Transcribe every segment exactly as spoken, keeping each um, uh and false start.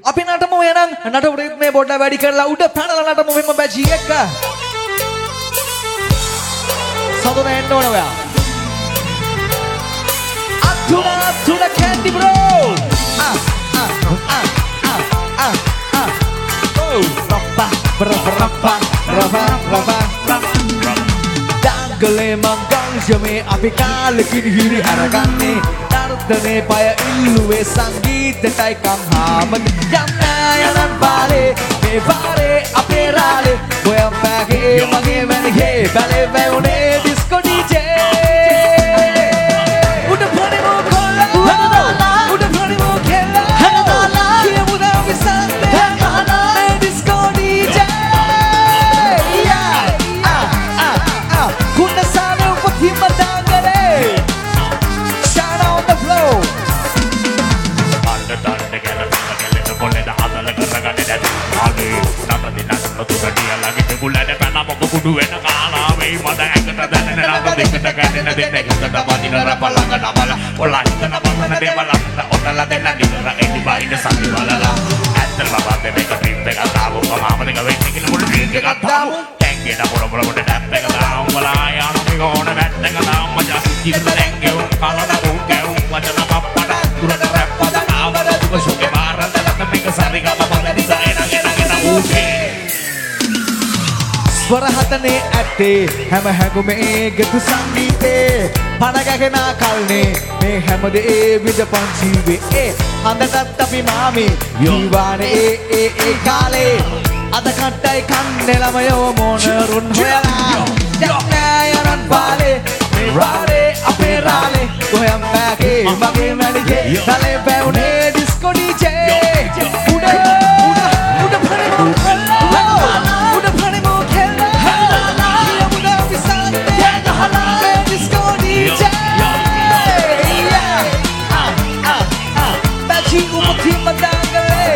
අපි නටමු එහෙනම් නටපු රිද්මේ පොඩ්ඩක් වැඩි කරලා උඩ පැනලා නටමු මෙන්න බැජි එක. සතුන එන්න ඕන ඔයා. අතුන අතුන කැන්ඩි බ්‍රෝ. ආ ආ ආ ආ ආ ආ. ඕ රප්පා රප්පා රප්පා රප්පා. දංගලේ මංගංජමේ අපි කාලෙකින් හිරි අරගන්නේ. නර්තනේ පය ඉල්ලුවේ සංගීතයටයි කම්හාමද. යන්න යනන් පාරේ මේ පාරේ අපේ රාලේ ඔයම් පැගේ මගේ මැනිගේ බැලේ වැවුනේ ඩිස්කෝ ඩීජේ. උඩ පොඩිමෝ කොල්ලා උඩ පොඩිමෝ කෙල්ලා කියමු දා විසන්දේ මේ ඩිස්කෝ ඩීජේ. යා ආ ආ ආ කුණසානේ උපතිම දාංගලේ. Shout out the flow. Under the gala, gala, bolle da hadal karagane da. Age, nata dinna tu gadiya lage te gulade pana moku kudu ena kala me mada ekata danne nata dekata ganne denne hita badina rapalanga namala ola hita namana devala otala denna dira eni baina sandi balala atal baba de meka trip එක තාවු මම දෙක වෙන්නේ කියලා මුළු trip එකක් තාවු ටැංකියට පොර පොර පොර ටැප් එක තාවු වලා යන මේ ඕන බැට් එක තාවු මචං ජීවිත ටැංකිය උන් කලන උන් කැවු වචන පප්පට තුරට රැප් පද ආවර දුක ෂෝකේ මාරන්න ලත මේක සරිගම බලදි සයන ගෙන ගෙන ඌකේ ස්වර හතනේ ඇත්තේ හැම හැඟුමේ ගතු සංගීතේ පනගගෙන කල්නේ මේ හැමදේ විදපන් ජීවේ ඒ හඳටත් අපි මාමේ ජීවානේ ඒ ඒ ඒ කාලේ අද කට්ටයි කන්නේ ළමයෝ මොනරුන් හොයලා යන්න යනන් පාලේ මේ රාලේ අපේ රාලේ ඔයම් පැගේ මගේ මැනිගේ තලේ පැවුනේ ඩිස්කෝ ඩීජේ. උඩ උඩ පරමෝ කල්ලා උඩ පරමෝ කෙල්ලා කියමු දා විසන්දේ ගහලා ඩිස්කෝ ඩීජේ. ආ ආ ආ බැචි උපතිම දාංගලේ.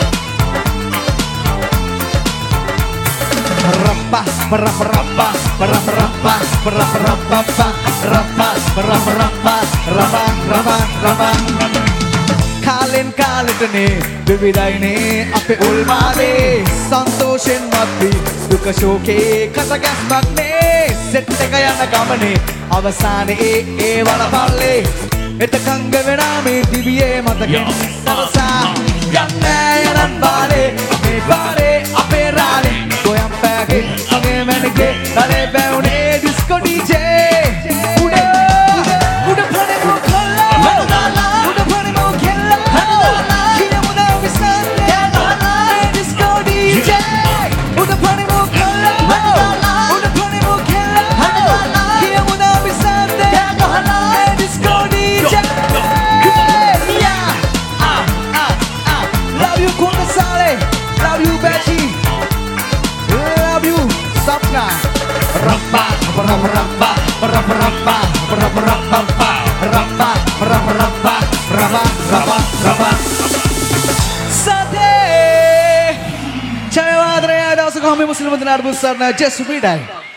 Rappa, rappa, rappa, rappa, rappa, rappa, rappa, rappa, rappa, rappa, rappa, rappa, rappa. Kalen kaletne vividayne ape ulmale santoshen matti duka shoke katagasmak ne set එක යන ගමනේ අවසානයේ ඒ ඒ වලපල්ලේ එතකංග වෙනා මේ දිවියේ මතකෙන් සරසා යන්න යනන් බාලේ මේ බාලේ අපේ රාලේ ඔයම් පැගේ මගේ මැනිගේ තලේ බැවුනේ ඩිස්කෝ ඩීජේ. උඩ උඩ පරමෝ කොල්ලා උඩ පරමෝ කෙල්ලා කියමු දා විසන්දේ මේ ඩිස්කෝ ඩීජේ. උඩ පරමෝ කොල්ලා උඩ පරමෝ කෙල්ලා කියමු දා විසන්දේ මේ disco DJ. Yeah ah ah ah love you Kunasale, love you Betty, love you Sapna. Rappa rappa rappa rappa rappa rappa rappa rappa rappa rappa rappa rappa rappa. Sate Chaywadre ada sekolah muslim dengan besar na Jesu bidai.